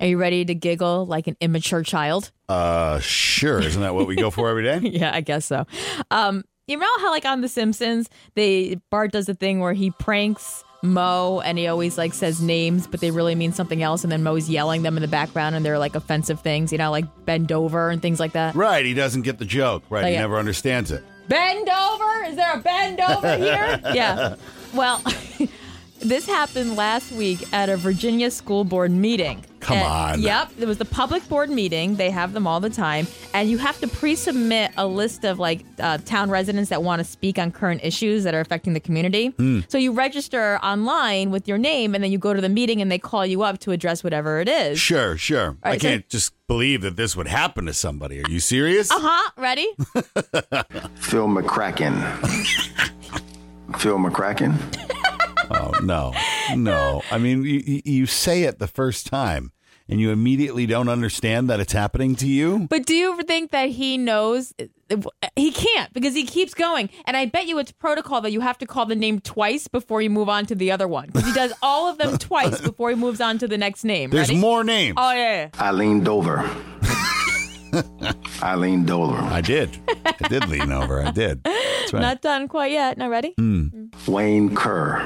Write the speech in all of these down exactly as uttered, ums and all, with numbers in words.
Are you ready to giggle like an immature child? Uh, sure. Isn't that what we go for every day? Yeah, I guess so. Um, you know how like on The Simpsons, they Bart does the thing where he pranks Moe and he always like says names, but they really mean something else. And then Moe's yelling them in the background and they're like offensive things, you know, like bend over and things like that. Right. He doesn't get the joke. Right. Like, he never understands it. Bend over? Is there a bend over here? Yeah. Well, this happened last week at a Virginia school board meeting. Come and, on. Yep. It was the public board meeting. They have them all the time. And you have to pre-submit a list of like uh, town residents that want to speak on current issues that are affecting the community. Mm. So you register online with your name and then you go to the meeting and they call you up to address whatever it is. Sure, sure. Right, I can't so- just believe that this would happen to somebody. Are you serious? Uh-huh. Ready? Phil McCracken. Phil McCracken. Oh, no, no. I mean, you, you say it the first time and you immediately don't understand that it's happening to you. But do you think that he knows? He can't because he keeps going. And I bet you it's protocol that you have to call the name twice before you move on to the other one. Because he does all of them twice before he moves on to the next name. There's Ready? more names. Oh, yeah. Eileen Dover. Eileen Dover. I did. I did lean over. I did. That's right. Not done quite yet. Not ready? Mm. Wayne Kerr.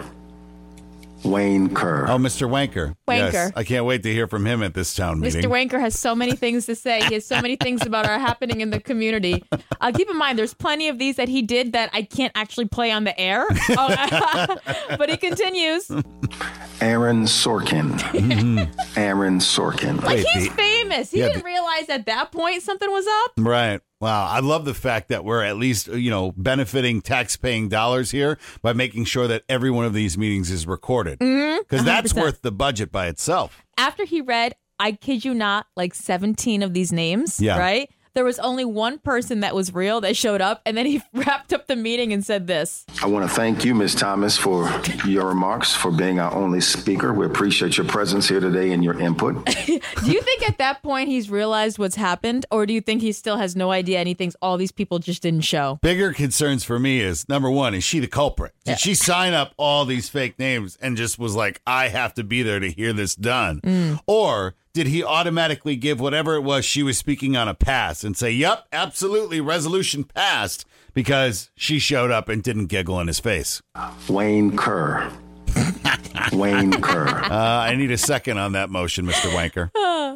Wayne Kerr. Oh, Mister Wanker. Wanker. Yes, I can't wait to hear from him at this town meeting. Mister Wanker has so many things to say. He has so many things about are happening in the community. Uh, keep in mind, there's plenty of these that he did that I can't actually play on the air. Oh, but he continues. Aaron Sorkin. Mm-hmm. Aaron Sorkin. Like, Wait, he's the, famous. He yeah, didn't the, realize at that point something was up. Right. Wow. I love the fact that we're at least, you know, benefiting tax-paying dollars here by making sure that every one of these meetings is recorded. Because mm-hmm. that's worth the budget by itself. After he read, I kid you not, like seventeen of these names, yeah. right? There was only one person that was real that showed up, and then he wrapped up the meeting and said this. I want to thank you, Miz Thomas, for your remarks, for being our only speaker. We appreciate your presence here today and your input. Do you think at that point he's realized what's happened, or do you think he still has no idea and he thinks all these people just didn't show? Bigger concerns for me is, number one, is she the culprit? Did yeah. she sign up all these fake names and just was like, I have to be there to hear this done? Mm. Or did he automatically give whatever it was she was speaking on a pass and say, yep, absolutely, resolution passed, because she showed up and didn't giggle in his face? Wayne Kerr. Wayne Kerr. Uh, I need a second on that motion, Mister Wanker.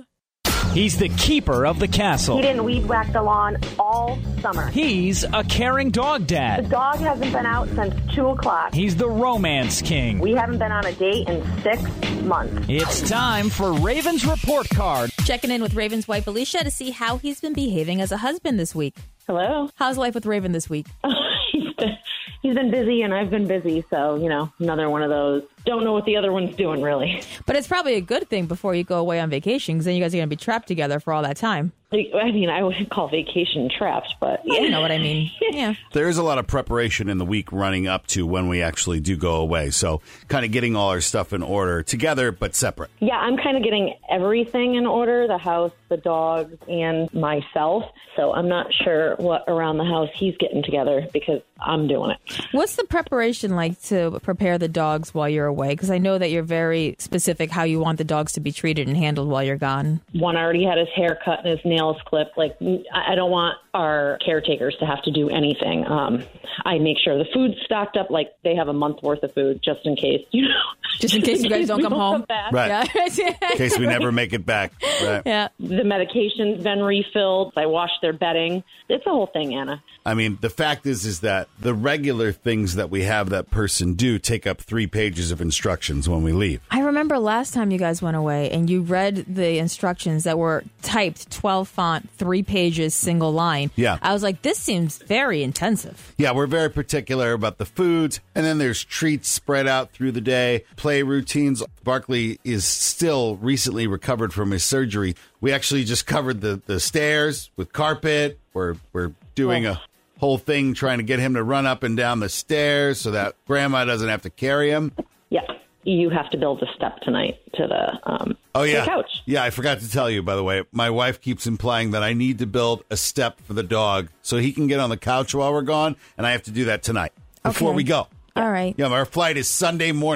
He's the keeper of the castle. He didn't weed whack the lawn all summer. He's a caring dog dad. The dog hasn't been out since two o'clock. He's the romance king. We haven't been on a date in six months. It's time for Raven's Report Card. Checking in with Raven's wife, Alicia, to see how he's been behaving as a husband this week. Hello. How's life with Raven this week? he's, been, he's been busy and I've been busy. So, you know, another one of those. Don't know what the other one's doing, really. But it's probably a good thing before you go away on vacation, because then you guys are going to be trapped together for all that time. I mean, I wouldn't call vacation trapped, but yeah. You know what I mean. Yeah. There is a lot of preparation in the week running up to when we actually do go away. So kind of getting all our stuff in order together, but separate. Yeah, I'm kind of getting everything in order, the house, the dogs, and myself. So I'm not sure what around the house he's getting together because I'm doing it. What's the preparation like to prepare the dogs while you're away? Because I know that you're very specific how you want the dogs to be treated and handled while you're gone. One already had his hair cut and his nails clipped. Like, I don't want our caretakers to have to do anything. Um, I make sure the food's stocked up, like they have a month worth of food just in case, you know. Just in case you guys don't come home. Come right. Yeah. In case we never make it back. Right. Yeah. The medication's been refilled. I washed their bedding. It's a whole thing, Anna. I mean, the fact is, is that the regular things that we have that person do take up three pages of instructions when we leave. I remember last time you guys went away and you read the instructions that were typed twelve font, three pages, single line. Yeah. I was like, this seems very intensive. Yeah, we're very particular about the foods. And then there's treats spread out through the day, play routines. Barkley is still recently recovered from his surgery. We actually just covered the, the stairs with carpet. We're, we're doing oh. a whole thing trying to get him to run up and down the stairs so that grandma doesn't have to carry him. Yeah. You have to build a step tonight to the, um, oh, yeah. the couch. Yeah, I forgot to tell you, by the way. My wife keeps implying that I need to build a step for the dog so he can get on the couch while we're gone, and I have to do that tonight before okay. we go. All right. Yeah, our flight is Sunday morning.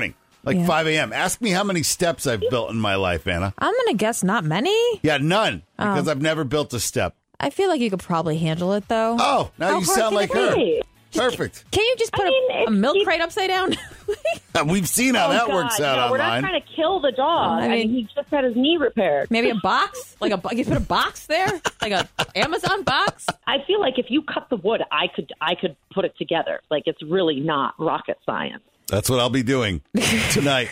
like Yeah. five a.m. Ask me how many steps I've built in my life, Anna. I'm going to guess not many. Yeah, none, because Oh. I've never built a step. I feel like you could probably handle it, though. Oh, now How you hard sound can like it her. be? Perfect. Can you just put I mean, a, a it's- milk you- crate upside down? We've seen how Oh, that God, works out no, we're online. not trying to kill the dog. I I mean- mean, he just had his knee repaired. Maybe a box? Like a bo- you put a box there? Like a Amazon box? I feel like if you cut the wood, I could I could put it together. Like it's really not rocket science. That's what I'll be doing tonight.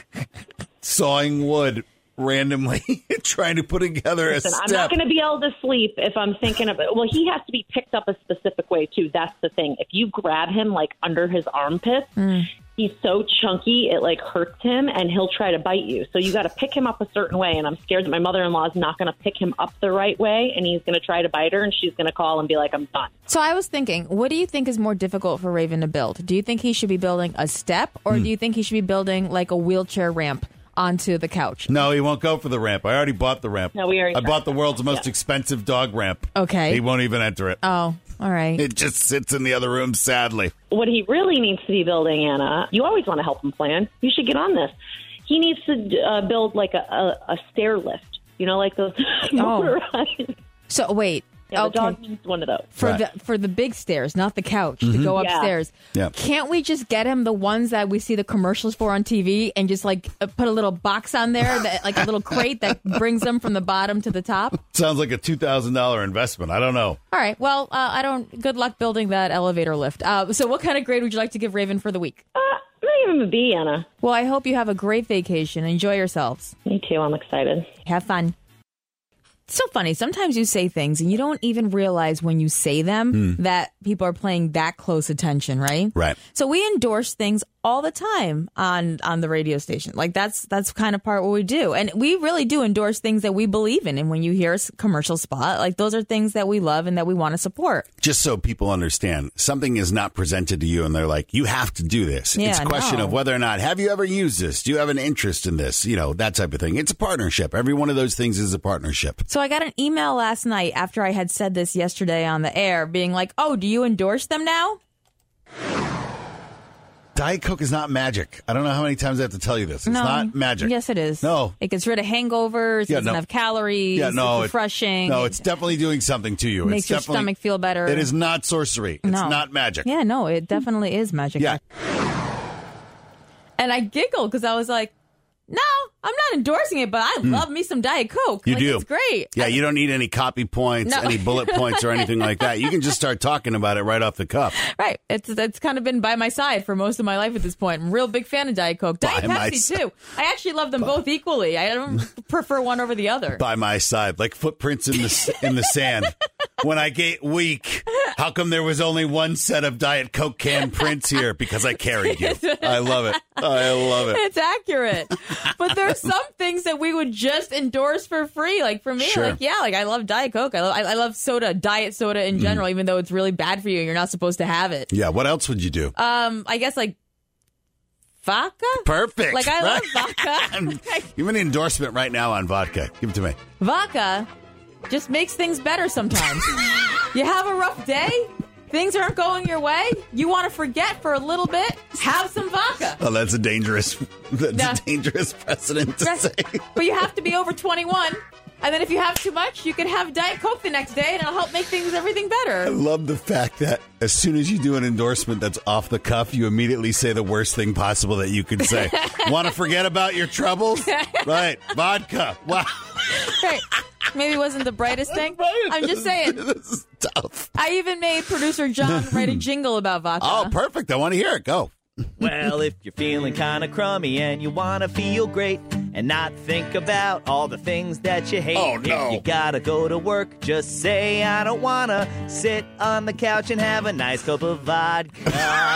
Sawing wood randomly, trying to put together a Listen, step. I'm not going to be able to sleep if I'm thinking of it. Well, he has to be picked up a specific way, too. That's the thing. If you grab him, like, under his armpits, Mm. he's so chunky, it, like, hurts him, and he'll try to bite you. So you got to pick him up a certain way, and I'm scared that my mother-in-law is not going to pick him up the right way, and he's going to try to bite her, and she's going to call and be like, I'm done. So I was thinking, what do you think is more difficult for Raven to build? Do you think he should be building a step, or Hmm. do you think he should be building, like, a wheelchair ramp onto the couch? No, he won't go for the ramp. I already bought the ramp. No, we already I bought the tried world's that, most yeah. expensive dog ramp. Okay. He won't even enter it. Oh, all right. It just sits in the other room, sadly. What he really needs to be building, Anna, you always want to help him plan. You should get on this. He needs to uh, build like a, a, a stair lift, you know, like those motorized. So wait. Yeah, the okay. dog needs one of those. For Right. the for the big stairs, not the couch, to go Yeah. upstairs. Yeah. Can't we just get him the ones that we see the commercials for on T V and just like uh, put a little box on there, that, like a little crate that brings them from the bottom to the top? Sounds like a two thousand dollars investment. I don't know. All right. Well, uh, I don't. Good luck building that elevator lift. Uh, so, what kind of grade would you like to give Raven for the week? Uh, I'm going to give him a B, Anna. Well, I hope you have a great vacation. Enjoy yourselves. Me too. I'm excited. Have fun. It's so funny. Sometimes you say things and you don't even realize when you say them that people are paying that close attention, right? Right. So we endorse things all the time on on the radio station. Like that's that's kind of part what we do. And we really do endorse things that we believe in. And when you hear a s- commercial spot, like those are things that we love and that we want to support. Just so people understand, something is not presented to you and they're like, you have to do this. Yeah, it's a question no. of whether or not, have you ever used this? Do you have an interest in this? You know, that type of thing. It's a partnership. Every one of those things is a partnership. So I got an email last night after I had said this yesterday on the air being like, oh, do you endorse them now? Diet Coke is not magic. I don't know how many times I have to tell you this. It's not magic. Yes, it is. No. It gets rid of hangovers. Yeah, It doesn't no. have calories. Yeah, no. It's it- refreshing. no, it's definitely doing something to you. Makes it's your definitely, stomach feel better. It is not sorcery. It's No. not magic. Yeah, no, it definitely is magic. Yeah. And I giggled because I was like, no, I'm not endorsing it, but I love me some Diet Coke. You like, do. It's great. Yeah, you don't need any copy points, No. any bullet points, or anything like that. You can just start talking about it right off the cuff. Right. It's it's kind of been by my side for most of my life at this point. I'm a real big fan of Diet Coke. Diet By my Pepsi, side. too. I actually love them both equally. I don't prefer one over the other. By my side, like footprints in the in the sand. When I get weak, how come there was only one set of Diet Coke can prints here? Because I carried you. I love it. I love it. It's accurate. But there's some things that we would just endorse for free. Like for me, Sure. like, yeah, like I love Diet Coke. I love, I, I love soda, diet soda in general, even though it's really bad for you and you're not supposed to have it. Yeah. What else would you do? Um, I guess like vodka? Perfect. Like I love right? vodka. Give me an endorsement right now on vodka. Give it to me. Vodka just makes things better sometimes. You have a rough day, things aren't going your way, you want to forget for a little bit, have some vodka. Oh, that's a dangerous. That's Yeah. a dangerous precedent to Right. say. But you have to be over twenty-one. And then if you have too much, you can have Diet Coke the next day, and it'll help make things everything I better. love the fact that as soon as you do an endorsement that's off the cuff, you immediately say the worst thing possible that you could say. Want to forget about your troubles? Right. Vodka. Wow. Right. Maybe it wasn't the brightest thing. I'm just saying. This is tough. I even made producer John write a jingle about vodka. Oh, perfect. I want to hear it. Go. Well, if you're feeling kind of crummy and you want to feel great and not think about all the things that you hate, Oh, no. if you gotta go to work, just say, I don't want to sit on the couch and have a nice cup of vodka.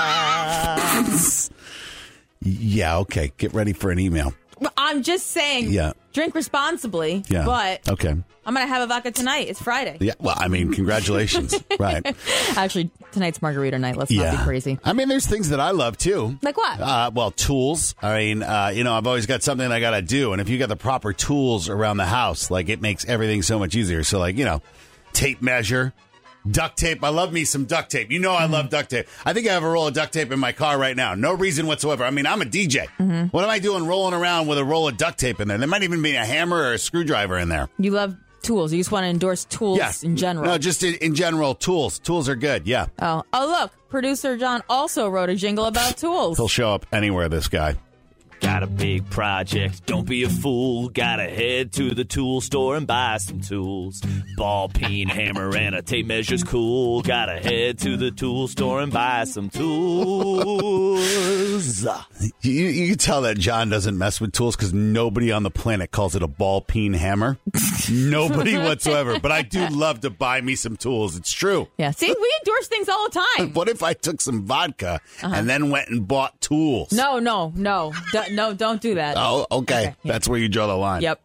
Yeah, okay. Get ready for an email. I'm just saying, Yeah. drink responsibly, Yeah. but Okay. I'm going to have a vodka tonight. It's Friday. Yeah. Well, I mean, congratulations. Right. Actually, tonight's margarita night. Let's Yeah. not be crazy. I mean, there's things that I love too. Like what? Uh, well, tools. I mean, uh, you know, I've always got something I got to do. And if you got the proper tools around the house, like it makes everything so much easier. So, like, you know, tape measure, Duct tape. I love me some duct tape. You know I love duct tape. I think I have a roll of duct tape in my car right now. No reason whatsoever. I mean, I'm a D J. Mm-hmm. What am I doing rolling around with a roll of duct tape in there? There might even be a hammer or a screwdriver in there. You love tools. You just want to endorse tools yeah. in general. No, just in, in general, tools. Tools are good, yeah. Oh, oh, look. Producer John also wrote a jingle about tools. He'll show up anywhere, this guy. Got a big project, don't be a fool. Gotta head to the tool store and buy some tools. Ball peen, hammer, and a tape measure's cool. Gotta head to the tool store and buy some tools. You, you can tell that John doesn't mess with tools because nobody on the planet calls it a ball peen hammer. Nobody whatsoever. But I do love to buy me some tools. It's true. Yeah. See, we endorse things all the time. What if I took some vodka uh-huh. and then went and bought tools? No, no, no. D- no, don't do that. Oh, okay. okay yeah. That's where you draw the line. Yep.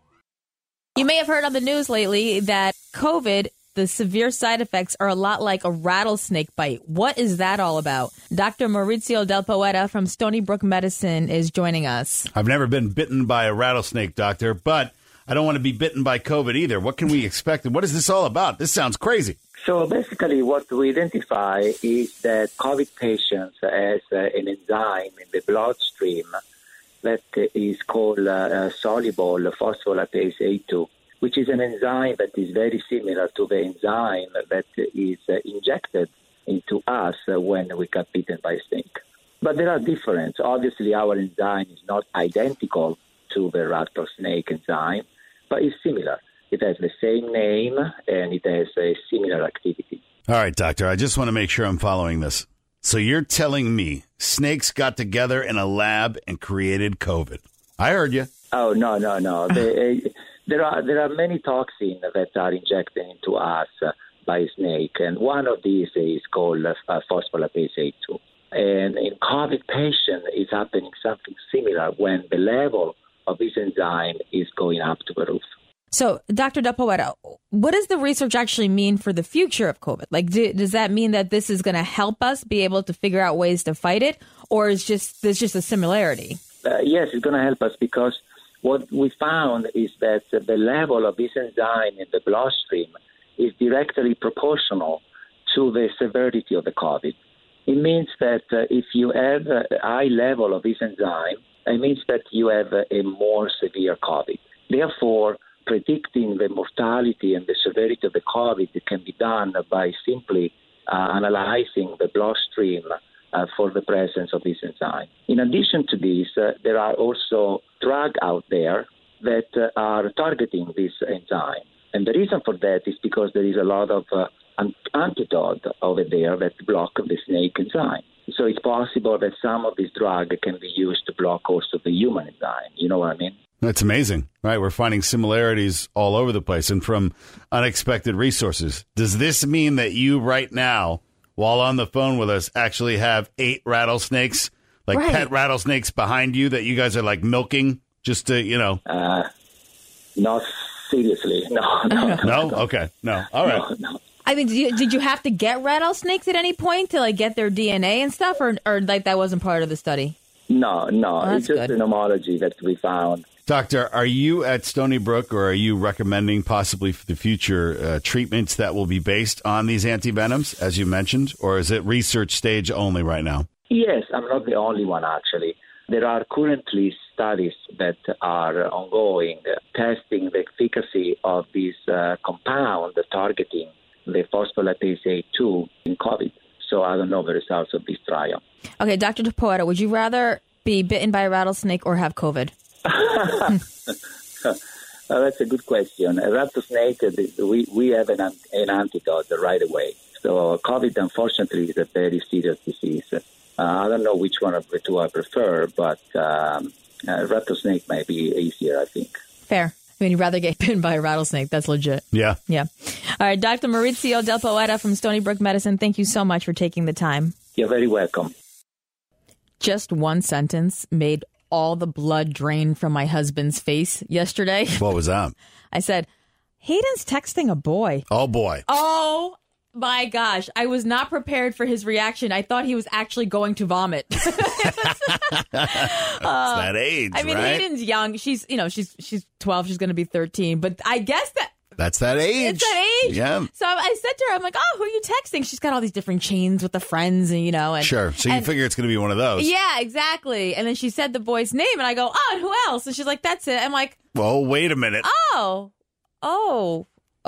You may have heard on the news lately that COVID, the severe side effects are a lot like a rattlesnake bite. What is that all about? Doctor Maurizio Del Poeta from Stony Brook Medicine is joining us. I've never been bitten by a rattlesnake, doctor, but I don't want to be bitten by COVID either. What can we expect? And what is this all about? This sounds crazy. So basically what we identify is that COVID patients has uh, an enzyme in the bloodstream that is called uh, soluble phospholipase A two, which is an enzyme that is very similar to the enzyme that is uh, injected into us uh, when we get bitten by a snake. But there are differences. Obviously, our enzyme is not identical to the rattlesnake enzyme, but it's similar. It has the same name, and it has a similar activity. All right, doctor, I just want to make sure I'm following this. So you're telling me snakes got together in a lab and created COVID? I heard you. Oh, no, no, no. they, uh, there are there are many toxins that are injected into us uh, by a snake, and one of these is called uh, phospholipase A two. And in COVID patients, it's happening something similar when the level of this enzyme is going up to the roof. So, Doctor Del Poeta, what does the research actually mean for the future of COVID? Like, do, does that mean that this is going to help us be able to figure out ways to fight it, or is just there's just a similarity? Uh, yes, it's going to help us because what we found is that the level of this enzyme in the bloodstream is directly proportional to the severity of the COVID. It means that uh, if you have a high level of this enzyme, it means that you have a, a more severe COVID. Therefore, predicting the mortality and the severity of the COVID can be done by simply uh, analyzing the bloodstream uh, for the presence of this enzyme. In addition to this, uh, there are also drugs out there that uh, are targeting this enzyme. And the reason for that is because there is a lot of uh, an antidote over there that block the snake enzyme. So it's possible that some of these drugs can be used to block also the human enzyme. You know what I mean? That's amazing, right? We're finding similarities all over the place and from unexpected resources. Does this mean that you right now, while on the phone with us, actually have eight rattlesnakes, like right. pet rattlesnakes behind you that you guys are like milking just to, you know? Uh, not seriously. No, no, no. No? no. Okay. No. All right. No, no. I mean, did you, did you have to get rattlesnakes at any point to like get their D N A and stuff, or, or like that wasn't part of the study? No, no. Oh, it's just good. an homology that we found. Doctor, are you at Stony Brook, or are you recommending possibly for the future uh, treatments that will be based on these antivenoms, as you mentioned, or is it research stage only right now? Yes, I'm not the only one, actually. There are currently studies that are ongoing, uh, testing the efficacy of this uh, compound targeting the phospholipase A two in COVID. So I don't know the results of this trial. Okay, Doctor Del Poeta, would you rather be bitten by a rattlesnake or have COVID? uh, that's a good question. A rattlesnake, we, we have an, an antidote right away. So COVID, unfortunately, is a very serious disease. Uh, I don't know which one of the two I prefer, but um, uh, rattlesnake might be easier, I think. Fair. I mean, you'd rather get bitten by a rattlesnake. That's legit. Yeah. Yeah. All right, Doctor Maurizio Del Poeta from Stony Brook Medicine, thank you so much for taking the time. You're very welcome. Just one sentence made all the blood drain from my husband's face yesterday. What was that? I said, Hayden's texting a boy. Oh, boy. Oh, my gosh. I was not prepared for his reaction. I thought he was actually going to vomit. It's that age, I mean, right? Hayden's young. She's, you know, she's she's twelve. She's going to be thirteen. But I guess that That's that age. It's that age. Yeah. So I said to her, I'm like, oh, who are you texting? She's got all these different chains with the friends and, you know. And, sure. So you and, figure it's going to be one of those. Yeah, exactly. And then she said the boy's name, and I go, oh, and who else? And she's like, that's it. I'm like, well, wait a minute. Oh, oh,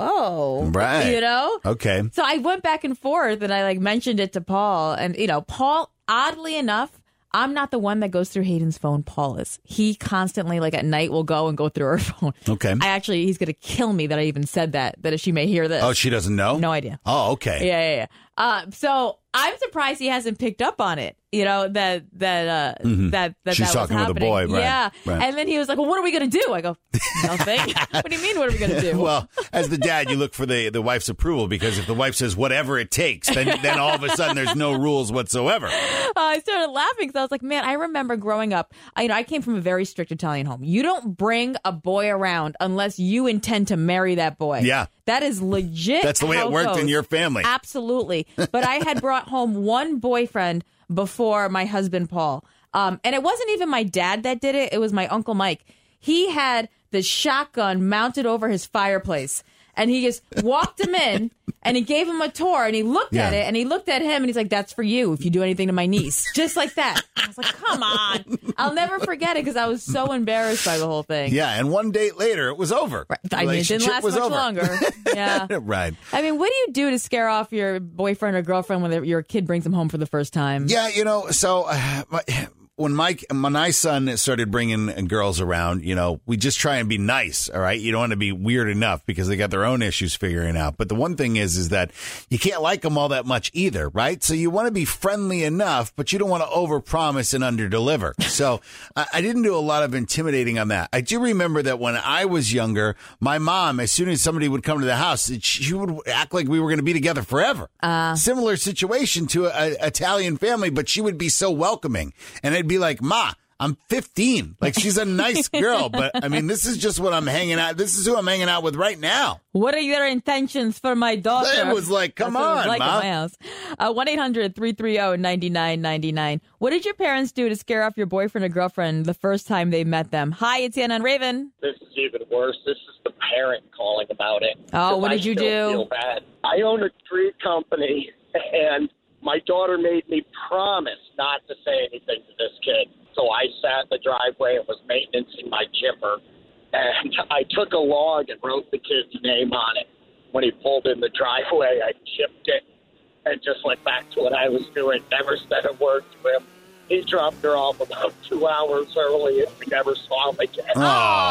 oh. Right. You know? Okay. So I went back and forth, and I, like, mentioned it to Paul. And, you know, Paul, oddly enough, I'm not the one that goes through Hayden's phone. Paul is. He constantly, like, at night will go and go through her phone. Okay. I actually, he's going to kill me that I even said that, that if she may hear this. Oh, she doesn't know? No idea. Oh, okay. Yeah, yeah, yeah. Uh, so I'm surprised he hasn't picked up on it. You know, that, that, uh, mm-hmm. that, that, She's that was talking with a happening. boy, right? Yeah. Right. And then he was like, well, what are we going to do? I go, nothing. What do you mean, what are we going to do? Well, as the dad, you look for the, the wife's approval, because if the wife says whatever it takes, then, then all of a sudden there's no rules whatsoever. Uh, I started laughing because I was like, man, I remember growing up, I, you know, I came from a very strict Italian home. You don't bring a boy around unless you intend to marry that boy. Yeah. That is legit. That's the way how it worked goes. in your family. Absolutely. But I had brought home one boyfriend before my husband, Paul. Um, and it wasn't even my dad that did it. It was my Uncle Mike. He had the shotgun mounted over his fireplace. And he just walked him in, and he gave him a tour, and he looked yeah. at it, and he looked at him, and he's like, that's for you if you do anything to my niece. Just like that. I was like, come on. I'll never forget it because I was so embarrassed by the whole thing. Yeah, and one date later, it was over. Right. I mean, it didn't last much over. longer. Yeah. Right. I mean, what do you do to scare off your boyfriend or girlfriend when your kid brings them home for the first time? Yeah, you know, so uh, my, when Mike, when my son started bringing girls around, you know, we just try and be nice, all right? You don't want to be weird enough because they got their own issues figuring out. But the one thing is, is that you can't like them all that much either, right? So you want to be friendly enough, but you don't want to overpromise and underdeliver. So I, I didn't do a lot of intimidating on that. I do remember that when I was younger, my mom, as soon as somebody would come to the house, she would act like we were going to be together forever. Uh, Similar situation to an Italian family, but she would be so welcoming. And I'd be like, Ma, I'm fifteen. Like, she's a nice girl, but I mean, this is just what I'm hanging out. This is who I'm hanging out with right now. What are your intentions for my daughter? It was like, come That's on, what it was like Ma. at my house. Uh, one eight hundred three three zero nine nine nine nine. What did your parents do to scare off your boyfriend or girlfriend the first time they met them? Hi, it's Ann on Raven. This is even worse. This is the parent calling about it. Oh, what I did you still do? Feel bad. I own a tree company, and my daughter made me promise not to say anything to this kid. So I sat in the driveway and was maintaining my chipper, and I took a log and wrote the kid's name on it. When he pulled in the driveway, I chipped it and just went back to what I was doing, never said a word to him. He dropped her off about two hours early, and we never saw him again. Oh,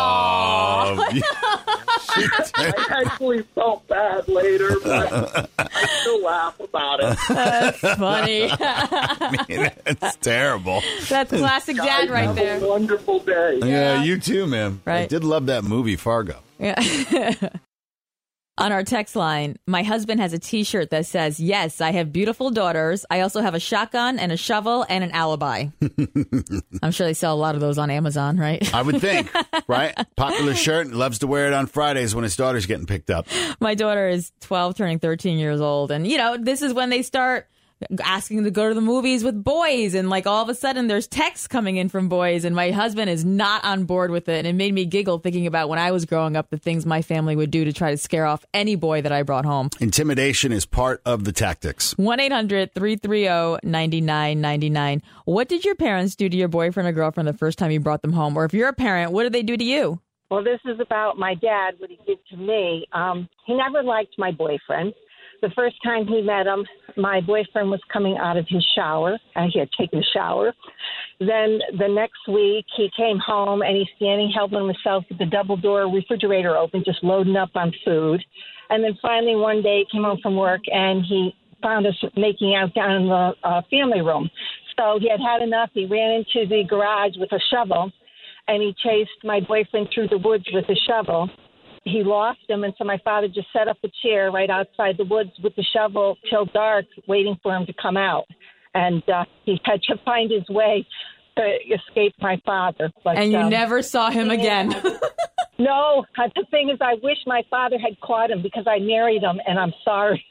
I actually felt bad later, but I still laugh about it. That's funny. I mean, it's terrible. That's classic dad Guys, right have there. a wonderful day. Yeah. yeah, you too, man. I Right. did love that movie, Fargo. Yeah. On our text line, my husband has a T-shirt that says, yes, I have beautiful daughters. I also have a shotgun and a shovel and an alibi. I'm sure they sell a lot of those on Amazon, right? I would think, right? Popular shirt, loves to wear it on Fridays when his daughter's getting picked up. My daughter is twelve, turning thirteen years old. And, you know, this is when they start asking to go to the movies with boys. And, like, all of a sudden there's texts coming in from boys. And my husband is not on board with it. And it made me giggle thinking about when I was growing up, the things my family would do to try to scare off any boy that I brought home. Intimidation is part of the tactics. one eight hundred three three zero nine nine nine nine. What did your parents do to your boyfriend or girlfriend the first time you brought them home? Or if you're a parent, what did they do to you? Well, this is about my dad, what he did to me. Um, he never liked my boyfriend. The first time he met him, my boyfriend was coming out of his shower. Uh, he had taken a shower. Then the next week, he came home, and he's standing helping himself with the double-door refrigerator open, just loading up on food. And then finally one day, he came home from work, and he found us making out down in the uh, family room. So he had had enough. He ran into the garage with a shovel, and he chased my boyfriend through the woods with a shovel. He lost him, and so my father just set up a chair right outside the woods with the shovel till dark, waiting for him to come out. And uh, he had to find his way to escape my father. But, and you um, never saw him again. No, uh, the thing is, I wish my father had caught him because I married him, and I'm sorry.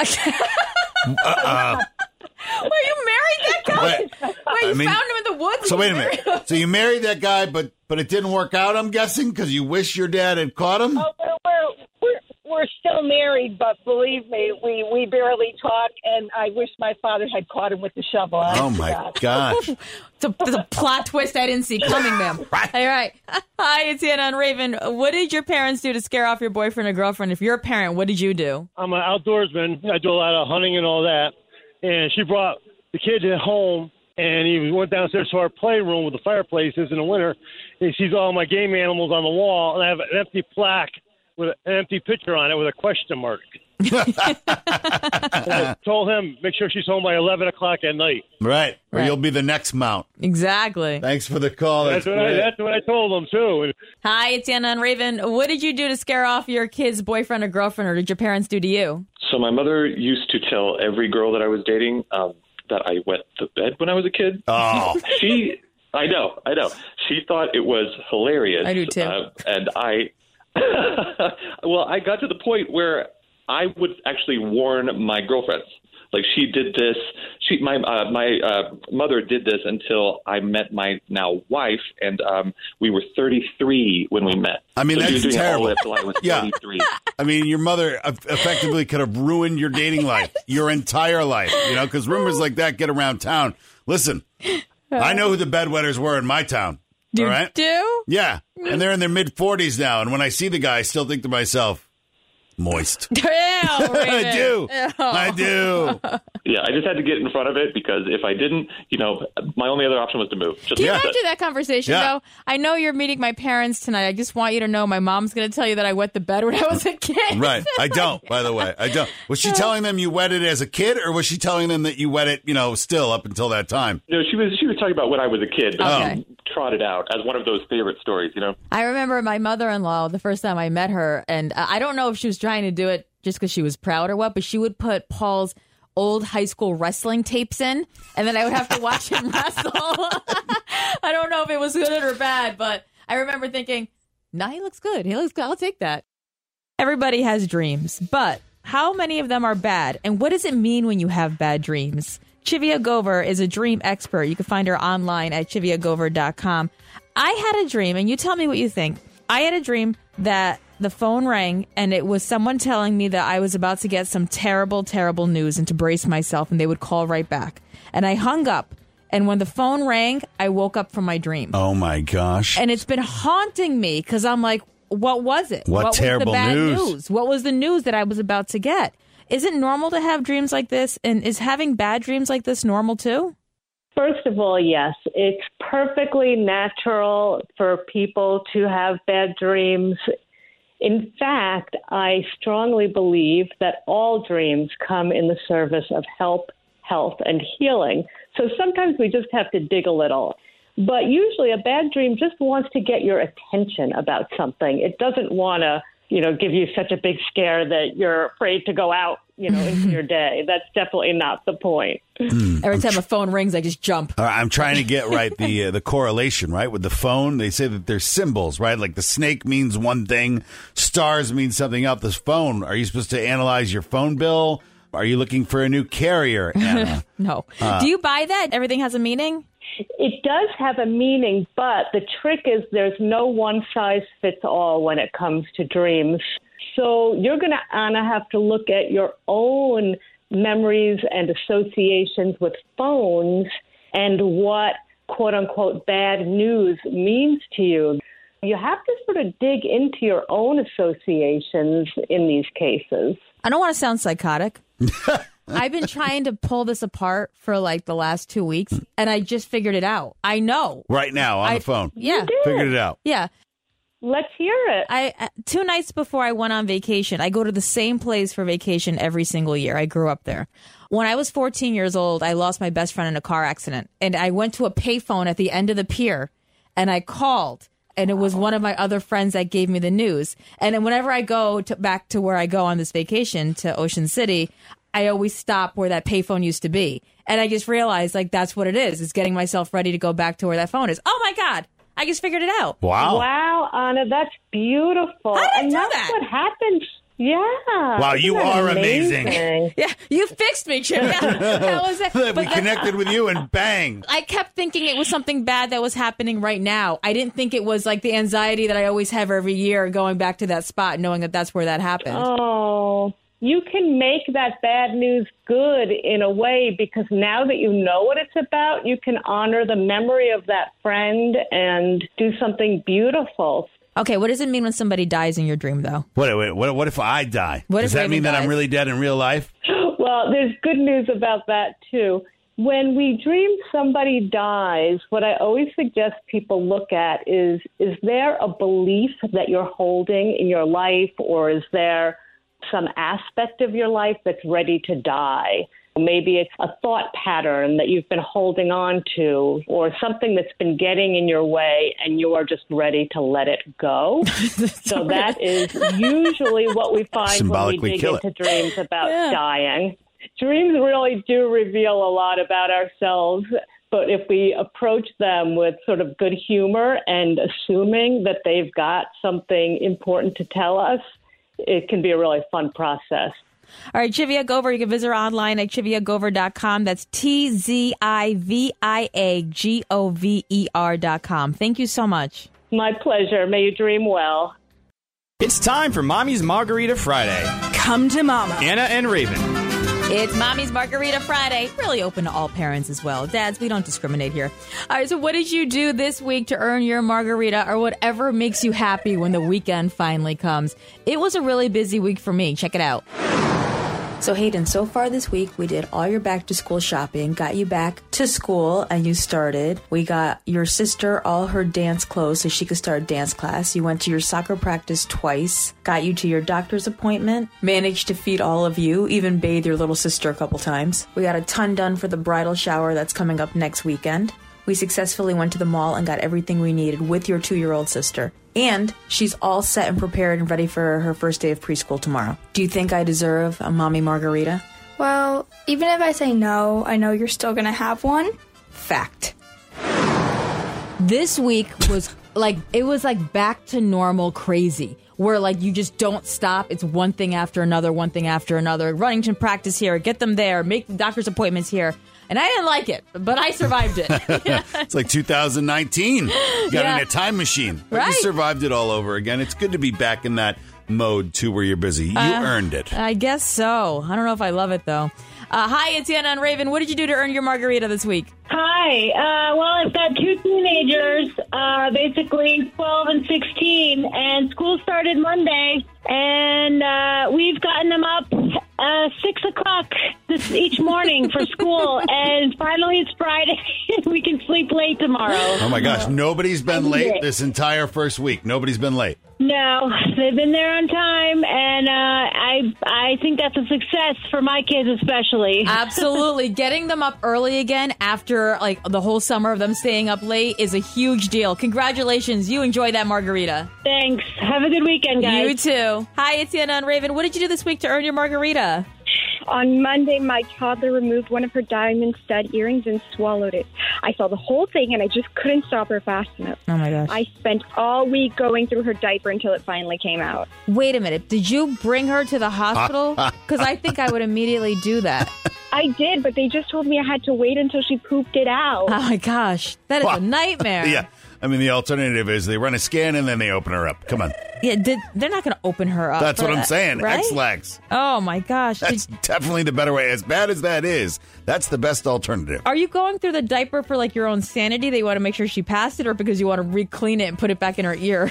uh-uh. Well, you married that guy? Wait, Wait, you I mean, found him in the woods? So and wait you a minute. married him? So you married that guy, but but it didn't work out, I'm guessing, because you wish your dad had caught him? Oh, we're, we're, we're, we're still married, but believe me, we, we barely talk, and I wish my father had caught him with the shovel. Oh, my gosh. It's a, it's a plot twist I didn't see coming, ma'am. Right. All right. Hi, it's Anna and Raven. What did your parents do to scare off your boyfriend or girlfriend? If you're a parent, what did you do? I'm an outdoorsman. I do a lot of hunting and all that. And she brought the kid at home, and he went downstairs to our playroom with the fireplaces in the winter. And he sees all my game animals on the wall, and I have an empty plaque with an empty picture on it with a question mark. I told him, make sure she's home by eleven o'clock at night. Right. Or Right. you'll be the next mount. Exactly. Thanks for the call. That's, That's, what I, great. that's what I told him, too. Hi, it's Anna and Raven. What did you do to scare off your kid's boyfriend or girlfriend, or did your parents do to you? So my mother used to tell every girl that I was dating um, that I wet the bed when I was a kid. Oh. She, I know, I know. She thought it was hilarious. I do, too. Uh, and I, well, I got to the point where I would actually warn my girlfriends. Like, she did this. She, my uh, my uh, mother did this until I met my now wife, and um, we were thirty-three when we met. I mean, so she was that's doing it all the way terrible. up till I was Yeah. thirty-three. I mean, your mother eff- effectively could have ruined your dating life, your entire life, you know, because rumors like that get around town. Listen, I know who the bedwetters were in my town. You all right? do? Yeah. And they're in their mid forties now. And when I see the guy, I still think to myself, moist. Ew, I do. Ew. I do. Yeah, I just had to get in front of it because if I didn't, you know, my only other option was to move. Just Can you Yeah. imagine that conversation, Yeah. though? I know you're meeting my parents tonight. I just want you to know my mom's going to tell you that I wet the bed when I was a kid. Right. I don't, by the way. I don't. Was she telling them you wet it as a kid, or was she telling them that you wet it, you know, still up until that time? No, she was she was talking about when I was a kid, but Okay. she trotted out as one of those favorite stories, you know. I remember my mother-in-law, the first time I met her, and uh, I don't know if she was trying to do it just because she was proud or what, but she would put Paul's old high school wrestling tapes in, and then I would have to watch him wrestle. I don't know if it was good or bad, but I remember thinking, nah, he looks good. He looks good. I'll take that. Everybody has dreams, but how many of them are bad? And what does it mean when you have bad dreams? Chivia Gover is a dream expert. You can find her online at chivia gover dot com. I had a dream, and you tell me what you think. I had a dream that the phone rang, and it was someone telling me that I was about to get some terrible, terrible news and to brace myself, and they would call right back. And I hung up, and when the phone rang, I woke up from my dream. Oh, my gosh. And it's been haunting me because I'm like, what was it? What was terrible the bad news? What was the news that I was about to get? Is it normal to have dreams like this? And is having bad dreams like this normal too? First of all, yes, it's perfectly natural for people to have bad dreams. In fact, I strongly believe that all dreams come in the service of help, health, and healing. So sometimes we just have to dig a little. But usually a bad dream just wants to get your attention about something. It doesn't want to, you know, give you such a big scare that you're afraid to go out, you know, into your day. That's definitely not the point. Every time a phone rings, I just jump. All right, I'm trying to get right the uh, the correlation, right? With the phone, they say that there's symbols, right? Like the snake means one thing, stars mean something else. This phone, are you supposed to analyze your phone bill? Are you looking for a new carrier, Anna? No. Uh, Do you buy that? Everything has a meaning? It does have a meaning, but the trick is there's no one size fits all when it comes to dreams. So you're going to, Anna, have to look at your own memories and associations with phones and what, quote unquote, bad news means to you. You have to sort of dig into your own associations in these cases. I don't want to sound psychotic. I've been trying to pull this apart for like the last two weeks, and I just figured it out. I know. Right now on I- the phone. Yeah. Figured it out. Yeah. Let's hear it. I uh, two nights before I went on vacation, I go to the same place for vacation every single year. I grew up there. When I was fourteen years old, I lost my best friend in a car accident, and I went to a payphone at the end of the pier, and I called, and it was one of my other friends that gave me the news. And then whenever I go to, back to where I go on this vacation to Ocean City, I always stop where that payphone used to be, and I just realized like that's what it is. It's getting myself ready to go back to where that phone is. Oh my God! I just figured it out. Wow. Wow, Anna, that's beautiful. How did I and do that's that? what happens. Yeah. Wow, you Isn't that are amazing. Yeah, you fixed me, Chip. Yeah, that was it. we But then- connected with you and bang. I kept thinking it was something bad that was happening right now. I didn't think it was like the anxiety that I always have every year going back to that spot, knowing that that's where that happened. Oh, you can make that bad news good in a way, because now that you know what it's about, you can honor the memory of that friend and do something beautiful. Okay, what does it mean when somebody dies in your dream, though? What, what, what, what if I die? What Does if that Raven mean that I'm dies? really dead in real life? Well, there's good news about that, too. When we dream somebody dies, what I always suggest people look at is, is there a belief that you're holding in your life, or is there some aspect of your life that's ready to die? Maybe it's a thought pattern that you've been holding on to, or something that's been getting in your way and you are just ready to let it go. So that is usually what we find Symbolically when we dig kill into it. dreams about Yeah. dying. Dreams really do reveal a lot about ourselves, but if we approach them with sort of good humor and assuming that they've got something important to tell us, it can be a really fun process. All right, Chivia Gover, you can visit her online at chivia gover dot com. That's T Z I V I A G O V E R dot com. Thank you so much. My pleasure. May you dream well. It's time for Mommy's Margarita Friday. Come to Mama. Anna and Raven. It's Mommy's Margarita Friday. Really open to all parents as well. Dads, we don't discriminate here. All right, so what did you do this week to earn your margarita, or whatever makes you happy when the weekend finally comes? It was a really busy week for me. Check it out. So Hayden, so far this week, we did all your back to school shopping, got you back to school, and you started. We got your sister all her dance clothes so she could start dance class. You went to your soccer practice twice, got you to your doctor's appointment, managed to feed all of you, even bathe your little sister a couple times. We got a ton done for the bridal shower that's coming up next weekend. We successfully went to the mall and got everything we needed with your two-year-old sister. And she's all set and prepared and ready for her first day of preschool tomorrow. Do you think I deserve a mommy margarita? Well, even if I say no, I know you're still going to have one. Fact. This week was like, it was like back to normal crazy, where like you just don't stop. It's one thing after another, one thing after another. Running to practice here, get them there, make the doctor's appointments here. And I didn't like it, but I survived it. It's like two thousand nineteen. You got Yeah. in a time machine. But Right. you survived it all over again. It's good to be back in that mode, too, where you're busy. You Uh, earned it. I guess so. I don't know if I love it, though. Uh, hi, it's Anna and Raven. What did you do to earn your margarita this week? Hi. Uh, well, I've got two teenagers, uh, basically twelve and sixteen, and school started Monday, and uh, we've gotten them up uh, six o'clock this, each morning for school, and finally it's Friday, and we can sleep late tomorrow. Oh, my gosh. Nobody's been I late did it. this entire first week. Nobody's been late. No, they've been there on time, and uh, I I think that's a success for my kids especially. Absolutely. Getting them up early again after like the whole summer of them staying up late is a huge deal. Congratulations. You enjoy that margarita. Thanks. Have a good weekend, guys. You too. Hi, it's Anna and Raven. What did you do this week to earn your margarita? On Monday, my toddler removed one of her diamond stud earrings and swallowed it. I saw the whole thing, and I just couldn't stop her fast enough. Oh, my gosh. I spent all week going through her diaper until it finally came out. Wait a minute. Did you bring her to the hospital? Because I think I would immediately do that. I did, but they just told me I had to wait until she pooped it out. Oh, my gosh. That is a nightmare. Yeah. I mean, the alternative is they run a scan and then they open her up. Come on. Yeah, did, they're not going to open her up. That's for what I'm that, saying. right? X-Lax. Oh, my gosh. That's Did- definitely the better way. As bad as that is, that's the best alternative. Are you going through the diaper for like your own sanity that you want to make sure she passed it, or because you want to re-clean it and put it back in her ear?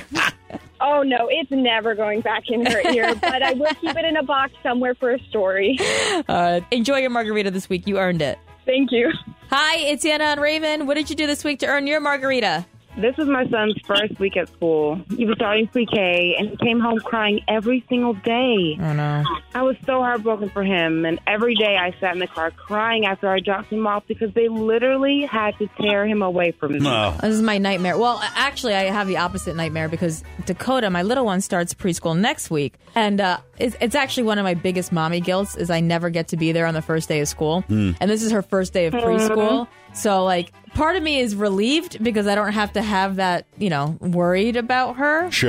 Oh, no, it's never going back in her ear, but I will keep it in a box somewhere for a story. Uh, enjoy your margarita this week. You earned it. Thank you. Hi, it's Anna and Raven. What did you do this week to earn your margarita? This was my son's first week at school. He was starting pre-K, and he came home crying every single day. Oh, no. I was so heartbroken for him, and every day I sat in the car crying after I dropped him off because they literally had to tear him away from me. No. This is my nightmare. Well, actually, I have the opposite nightmare because Dakota, my little one, starts preschool next week. And uh, it's, it's actually one of my biggest mommy guilts is I never get to be there on the first day of school. Mm. And this is her first day of preschool. So, like, part of me is relieved because I don't have to have that, you know, worried about her. Sure.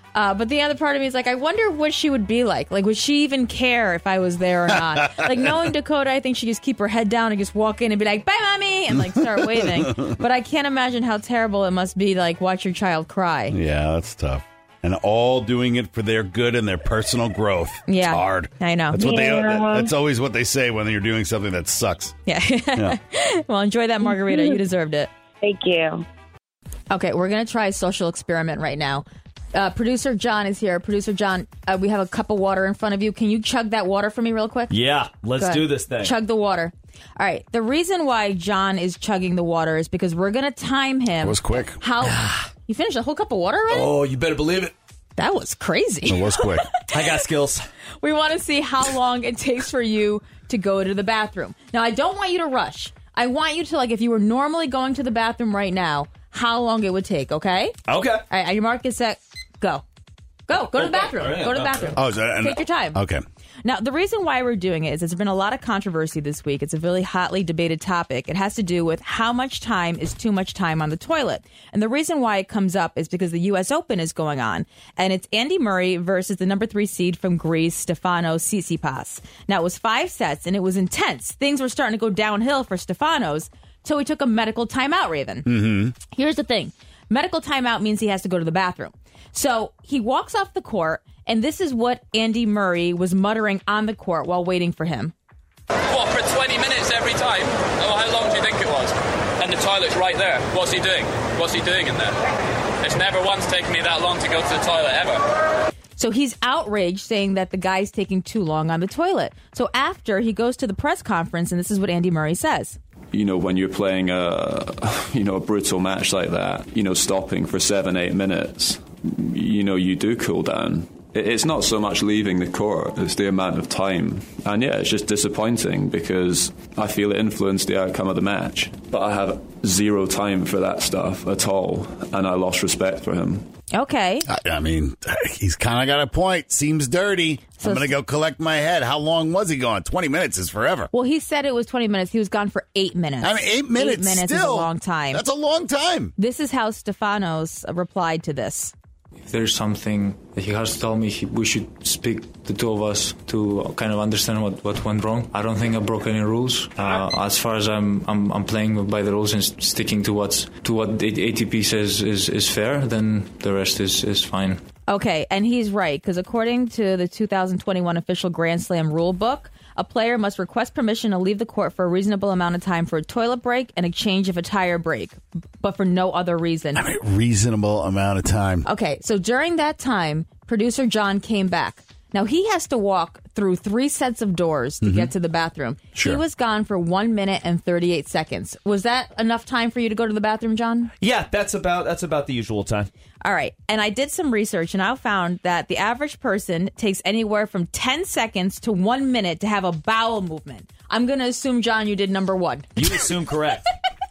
Uh, but the other part of me is like, I wonder what she would be like. Like, would she even care if I was there or not? Like, knowing Dakota, I think she'd just keep her head down and just walk in and be like, bye, mommy, and like start waving. But I can't imagine how terrible it must be to like watch your child cry. Yeah, that's tough. And all doing it for their good and their personal growth. Yeah, it's hard. I know. That's what Yeah. they. That's always what they say when you're doing something that sucks. Yeah. Yeah. Well, enjoy that margarita. You deserved it. Thank you. Okay, we're going to try a social experiment right now. Uh, Producer John is here. Producer John, uh, we have a cup of water in front of you. Can you chug that water for me real quick? Yeah, let's Good. do this thing. Chug the water. All right. The reason why John is chugging the water is because we're going to time him. That was quick. How you finished a whole cup of water already? Oh, you better believe it. That was crazy. It was quick. I got skills. We want to see how long it takes for you to go to the bathroom. Now, I don't want you to rush. I want you to, like, if you were normally going to the bathroom right now, how long it would take, okay? Okay. All right, your mark is set. Go. Go. Go to the bathroom. All right. Go to the bathroom. Oh, is that, and, Take your time. Okay. Now, the reason why we're doing it is there's been a lot of controversy this week. It's a really hotly debated topic. It has to do with how much time is too much time on the toilet. And the reason why it comes up is because the U S Open is going on. And it's Andy Murray versus the number three seed from Greece, Stefanos Tsitsipas. Now, it was five sets, and it was intense. Things were starting to go downhill for Stefanos, so he took a medical timeout, Raven. Mm-hmm. Here's the thing. Medical timeout means he has to go to the bathroom. So he walks off the court, and this is what Andy Murray was muttering on the court while waiting for him. What, for twenty minutes every time? Oh, how long do you think it was? And the toilet's right there. What's he doing? What's he doing in there? It's never once taken me that long to go to the toilet, ever. So he's outraged, saying that the guy's taking too long on the toilet. So after, he goes to the press conference, and this is what Andy Murray says. You know, when you're playing a, you know, a brutal match like that, you know, stopping for seven, eight minutes, you know, you do cool down. It's not so much leaving the court, it's the amount of time. And yeah, it's just disappointing because I feel it influenced the outcome of the match. But I have zero time for that stuff at all, and I lost respect for him. Okay. I, I mean, he's kind of got a point. Seems dirty. So I'm going to go collect my head. How long was he gone? twenty minutes is forever. Well, he said it was twenty minutes. He was gone for eight minutes. I mean, eight minutes Eight minutes still, is a long time. That's a long time. This is how Stefanos replied to this. If there's something that he has to tell me, he, we should speak, the two of us, to kind of understand what, what went wrong. I don't think I broke any rules. Uh, as far as I'm, I'm I'm playing by the rules and sticking to what's to what the A T P says is, is fair, then the rest is, is fine. Okay, and he's right, because according to the two thousand twenty-one official Grand Slam rule book, a player must request permission to leave the court for a reasonable amount of time for a toilet break and a change of a tire break, but for no other reason. I mean, reasonable amount of time. Okay, so during that time, producer John came back. Now, he has to walk through three sets of doors to Mhm. get to the bathroom. Sure. He was gone for one minute and thirty-eight seconds. Was that enough time for you to go to the bathroom, John? Yeah, that's about that's about the usual time. All right. And I did some research, and I found that the average person takes anywhere from ten seconds to one minute to have a bowel movement. I'm going to assume, John, you did number one. You assume correct.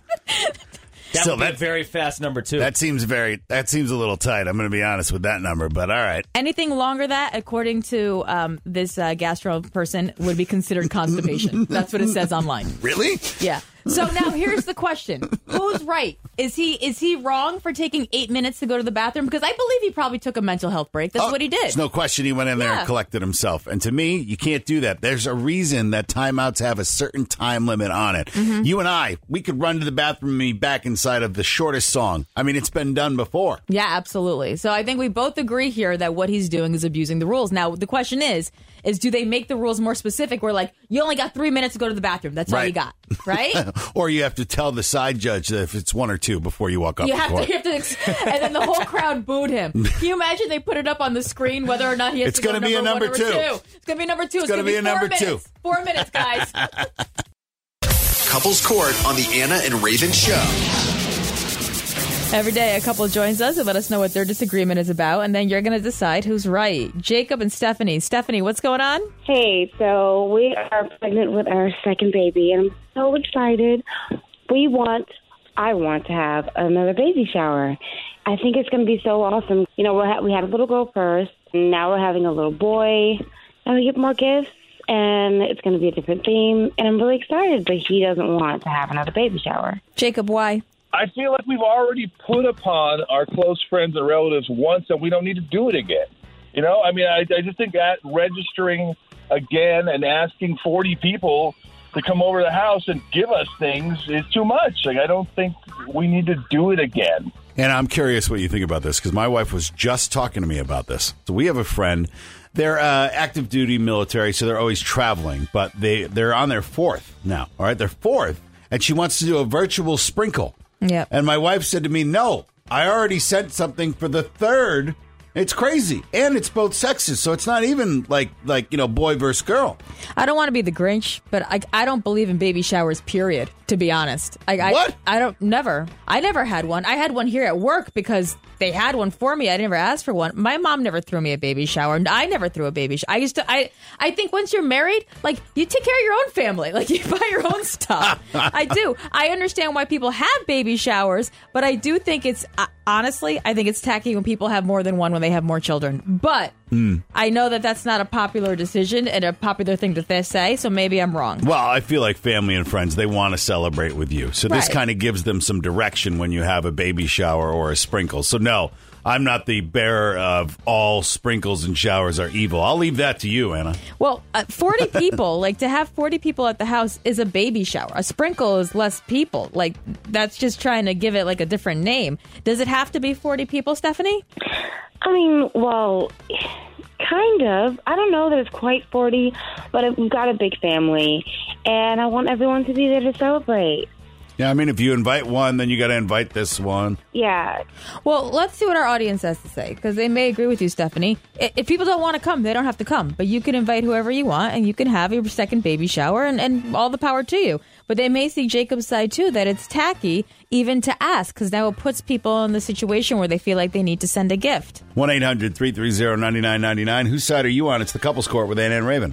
That So would be that- a very fast number two. That seems very. That seems a little tight. I'm going to be honest with that number, but all right. Anything longer that, according to um, this uh, gastro person, would be considered constipation. That's what it says online. Really? Yeah. So now here's the question: who's right? Is he is he wrong for taking eight minutes to go to the bathroom? Because I believe he probably took a mental health break. That's Oh, what he did. There's no question he went in there Yeah. and collected himself. And to me, you can't do that. There's a reason that timeouts have a certain time limit on it. Mhm. You and I, we could run to the bathroom and be back inside of the shortest song. I mean, it's been done before. Yeah, absolutely. So I think we both agree here that what he's doing is abusing the rules. Now, the question is, is do they make the rules more specific where, like, you only got three minutes to go to the bathroom. That's all you Right. got, right? Or you have to tell the side judge if it's one or two before you walk up You the have, court. to, you have to, ex- and then the whole crowd booed him. Can you imagine they put it up on the screen whether or not he has It's to go gonna be a number, number one or two. It's going to be number two. It's, gonna going be to a four number two. minutes. Four minutes, guys. Couples Court on the Anna and Raven Show. Every day, a couple joins us and let us know what their disagreement is about, and then you're going to decide who's right. Jacob and Stephanie. Stephanie, what's going on? Hey, so we are pregnant with our second baby, and I'm so excited. We want, I want to have another baby shower. I think it's going to be so awesome. You know, we're ha- we had a little girl first, and now we're having a little boy, and we get more gifts, and it's going to be a different theme, and I'm really excited, but he doesn't want to have another baby shower. Jacob, why? I feel like we've already put upon our close friends and relatives once, and we don't need to do it again. You know, I mean, I, I just think that registering again and asking forty people to come over to the house and give us things is too much. Like, I don't think we need to do it again. And I'm curious what you think about this, because my wife was just talking to me about this. So we have a friend. They're uh, active duty military, so they're always traveling, but they, they're on their fourth now. All right, they're fourth, and she wants to do a virtual sprinkle. Yeah. And my wife said to me, no, I already sent something for the third. It's crazy. And it's both sexes, so it's not even like, like you know, boy versus girl. I don't want to be the Grinch, but I, I don't believe in baby showers, period, to be honest. I, I, what? I don't, never. I never had one. I had one here at work because they had one for me. I never asked for one. My mom never threw me a baby shower. I never threw a baby shower. I used to, I, I think once you're married, like, you take care of your own family. Like, you buy your own stuff. I do. I understand why people have baby showers, but I do think it's, uh, honestly, I think it's tacky when people have more than one when they have more children. But mm. I know that that's not a popular decision and a popular thing to th- say, so maybe I'm wrong. Well, I feel like family and friends, they want to celebrate with you. So this Right. kind of gives them some direction when you have a baby shower or a sprinkle. So no, I'm not the bearer of all sprinkles and showers are evil. I'll leave that to you, Anna. Well, uh, forty people, like to have forty people at the house is a baby shower. A sprinkle is less people. Like, that's just trying to give it like a different name. Does it have to be forty people, Stephanie? I mean, well, kind of. I don't know that it's quite forty, but we've got a big family, and I want everyone to be there to celebrate. Yeah, I mean, if you invite one, then you got to invite this one. Yeah. Well, let's see what our audience has to say, because they may agree with you, Stephanie. I- If people don't want to come, they don't have to come. But you can invite whoever you want, and you can have your second baby shower, and, and all the power to you. But they may see Jacob's side, too, that it's tacky even to ask, because now it puts people in the situation where they feel like they need to send a gift. one eight hundred three three zero nine nine nine nine. Whose side are you on? It's the Couples Court with Anna and Raven.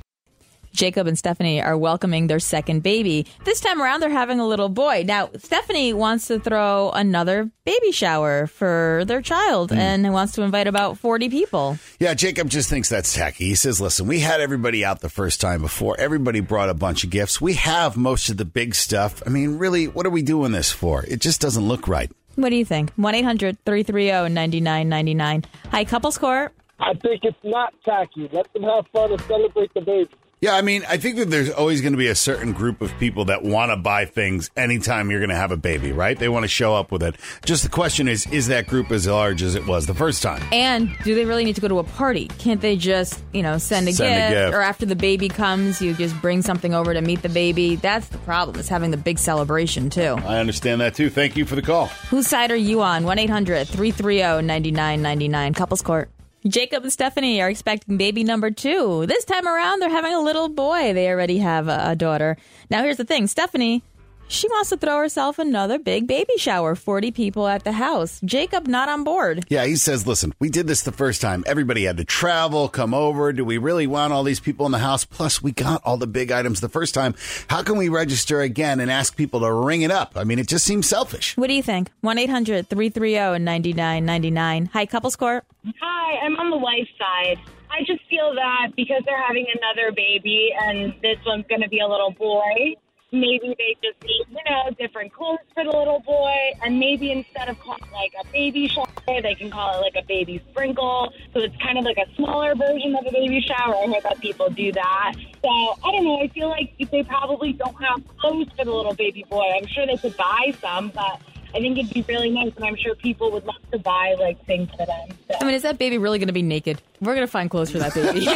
Jacob and Stephanie are welcoming their second baby. This time around, they're having a little boy. Now, Stephanie wants to throw another baby shower for their child mm. and wants to invite about forty people. Yeah, Jacob just thinks that's tacky. He says, listen, we had everybody out the first time before. Everybody brought a bunch of gifts. We have most of the big stuff. I mean, really, what are we doing this for? It just doesn't look right. What do you think? one eight hundred three three zero nine nine nine nine. Hi, Couples Court. I think it's not tacky. Let them have fun and celebrate the baby. Yeah, I mean, I think that there's always going to be a certain group of people that want to buy things anytime you're going to have a baby, right? They want to show up with it. Just the question is, is that group as large as it was the first time? And do they really need to go to a party? Can't they just, you know, send a, Send a gift, gift. or after the baby comes, you just bring something over to meet the baby? That's the problem, is having the big celebration, too. I understand that, too. Thank you for the call. Whose side are you on? one eight hundred three three zero nine nine nine nine. Couples Court. Jacob and Stephanie are expecting baby number two. This time around, they're having a little boy. They already have a, a daughter. Now, here's the thing. Stephanie, she wants to throw herself another big baby shower. forty people at the house. Jacob, not on board. Yeah, he says, listen, we did this the first time. Everybody had to travel, come over. Do we really want all these people in the house? Plus, we got all the big items the first time. How can we register again and ask people to ring it up? I mean, it just seems selfish. What do you think? one eight hundred three three zero nine nine nine nine. Hi, Couples Court. Hi, I'm on the wife side. I just feel that because they're having another baby and this one's going to be a little boy, maybe they just need, you know, different clothes for the little boy, and maybe instead of calling it like a baby shower, they can call it like a baby sprinkle. So it's kind of like a smaller version of a baby shower. I heard that people do that. So I don't know. I feel like they probably don't have clothes for the little baby boy. I'm sure they could buy some, but I think it'd be really nice, and I'm sure people would love to buy like things for them. So. I mean, is that baby really going to be naked? We're going to find clothes for that baby.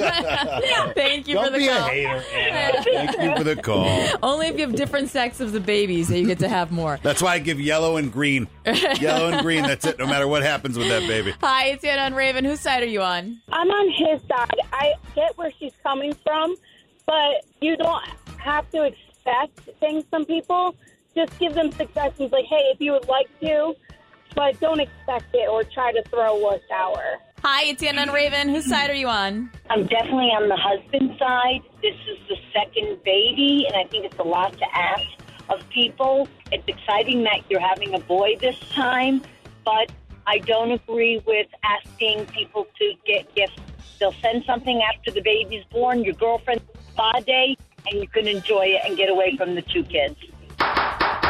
Thank you Don't for the be call. a hater, Anna. Thank you for the call. Only if you have different sexes of babies that you get to have more. That's why I give yellow and green. Yellow and green, that's it, no matter what happens with that baby. Hi, it's Anna and Raven. Whose side are you on? I'm on his side. I get where she's coming from, but you don't have to expect things from people. Just give them suggestions like, hey, if you would like to, but don't expect it or try to throw a shower. Hi, it's Anna and Raven. Whose side are you on? I'm definitely on the husband side. This is the second baby, and I think it's a lot to ask of people. It's exciting that you're having a boy this time, but I don't agree with asking people to get gifts. They'll send something after the baby's born, your girlfriend's spa day, and you can enjoy it and get away from the two kids. The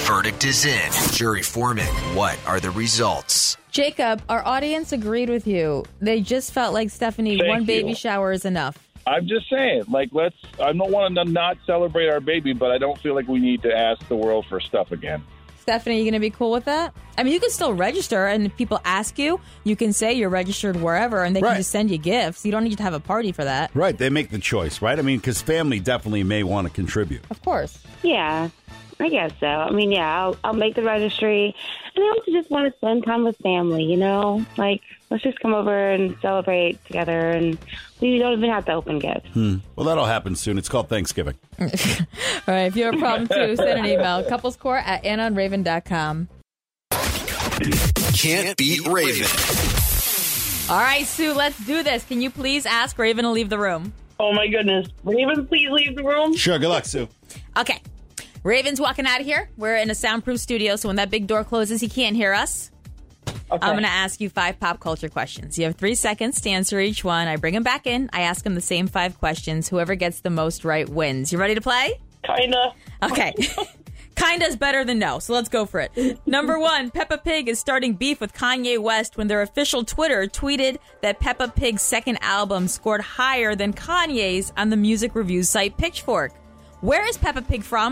verdict is in. Jury foreman, what are the results? Jacob, our audience agreed with you. They just felt like, Stephanie, Thank one baby you. shower is enough. I'm just saying, like, let's. I don't want to not celebrate our baby, but I don't feel like we need to ask the world for stuff again. Stephanie, you going to be cool with that? I mean, you can still register, and if people ask you, you can say you're registered wherever, and they Right. can just send you gifts. You don't need to have a party for that. Right, they make the choice, right? I mean, because family definitely may want to contribute. Of course. Yeah, I guess so. I mean, yeah, I'll, I'll make the registry. And I also just want to spend time with family, you know? Like, let's just come over and celebrate together, and we don't even have to open gifts. Hmm. Well, that'll happen soon. It's called Thanksgiving. All right, if you have a problem, too, send an email. Couplescore at anna and raven dot com. Can't beat Raven. All right, Sue, let's do this. Can you please ask Raven to leave the room? Oh, my goodness. Raven, please leave the room. Sure, good luck, Sue. Okay. Raven's walking out of here. We're in a soundproof studio, so when that big door closes, he can't hear us. I'm going to ask you five pop culture questions. You have three seconds to answer each one. I bring him back in. I ask him the same five questions. Whoever gets the most right wins. You ready to play? Kinda. Okay. Kinda's better than no, so let's go for it. Number one, Peppa Pig is starting beef with Kanye West when their official Twitter tweeted that Peppa Pig's second album scored higher than Kanye's on the music review site Pitchfork. Where is Peppa Pig from?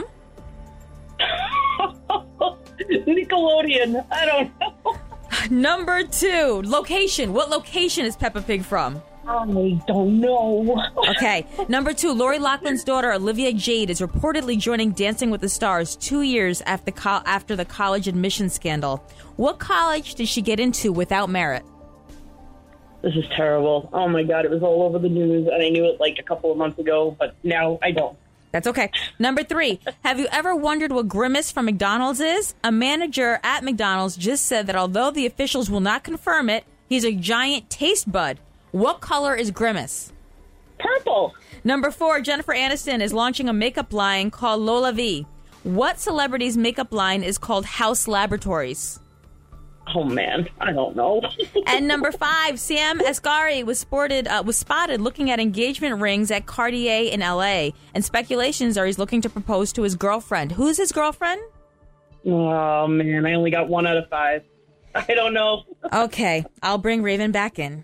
Nickelodeon. I don't know. Number two, location. What location is Peppa Pig from? I don't know. Okay. Number two, Lori Loughlin's daughter, Olivia Jade, is reportedly joining Dancing with the Stars two years after, co- after the college admission scandal. What college did she get into without merit? This is terrible. Oh, my God. It was all over the news, and I knew it like a couple of months ago, but now I don't. That's okay. Number three, have you ever wondered what Grimace from McDonald's is? A manager at McDonald's just said that although the officials will not confirm it, he's a giant taste bud. What color is Grimace? Purple. Number four, Jennifer Aniston is launching a makeup line called Lola V. What celebrity's makeup line is called House Laboratories? Oh, man. I don't know. And number five, Sam Asghari was sported uh, was spotted looking at engagement rings at Cartier in L A. And speculations are he's looking to propose to his girlfriend. Who's his girlfriend? Oh, man. I only got one out of five. I don't know. Okay, I'll bring Raven back in.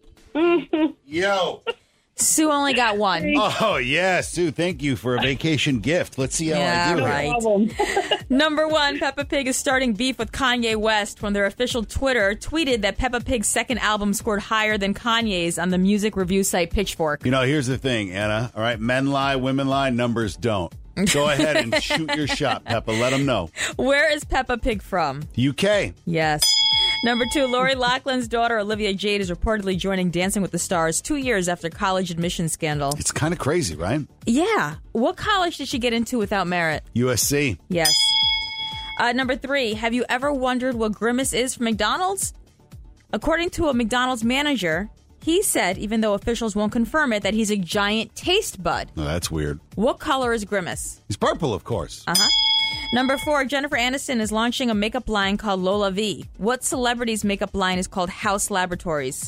Yo. Sue only got one. Oh, yeah, Sue, thank you for a vacation gift. Let's see how Yeah, I do right. here. Number one, Peppa Pig is starting beef with Kanye West when their official Twitter tweeted that Peppa Pig's second album scored higher than Kanye's on the music review site Pitchfork. You know, here's the thing, Anna. All right, men lie, women lie, numbers don't. Go ahead and shoot your shot, Peppa. Let them know. Where is Peppa Pig from? U K. Yes. Number two, Lori Loughlin's daughter, Olivia Jade, is reportedly joining Dancing with the Stars two years after college admission scandal. It's kind of crazy, right? Yeah. What college did she get into without merit? U S C. Yes. Uh, number three, have you ever wondered what Grimace is from McDonald's? According to a McDonald's manager, he said, even though officials won't confirm it, that he's a giant taste bud. No, that's weird. What color is Grimace? He's purple, of course. Uh-huh. Number four, Jennifer Aniston is launching a makeup line called Lola V. What celebrity's makeup line is called House Laboratories?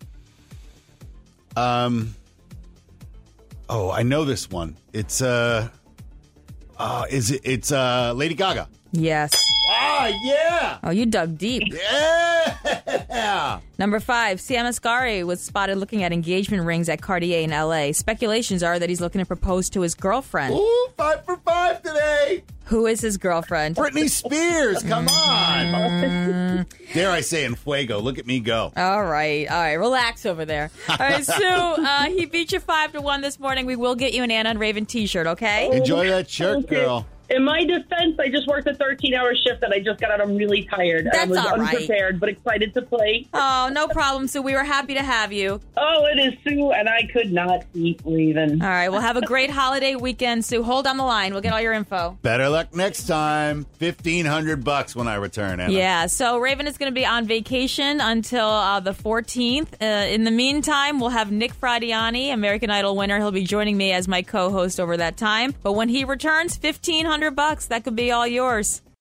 Um. Oh, I know this one. It's uh, uh is it? It's uh, Lady Gaga. Yes. Ah, yeah. Oh, you dug deep. Yeah. Number five, Sam Asghari was spotted looking at engagement rings at Cartier in L A. Speculations are that he's looking to propose to his girlfriend. Ooh, five for five today. Who is his girlfriend? Britney Spears. Come on. Dare I say in fuego. Look at me go. All right. All right. Relax over there. All right, Sue, uh, he beat you five to one this morning. We will get you an Anna and Raven t-shirt, okay? Enjoy that shirt, Okay. girl. In my defense, I just worked a thirteen-hour shift and I just got out. I'm really tired. That's I was all right. unprepared, but excited to play. Oh, no problem, Sue. We were happy to have you. Oh, it is Sue, and I could not beat Raven. All right. Well, have a great holiday weekend, Sue. Hold on the line. We'll get all your info. Better luck next time. Fifteen hundred bucks when I return, Anna. Yeah, so Raven is going to be on vacation until uh, the fourteenth. Uh, in the meantime, we'll have Nick Fradiani, American Idol winner. He'll be joining me as my co-host over that time. But when he returns, fifteen hundred bucks. That could be all yours.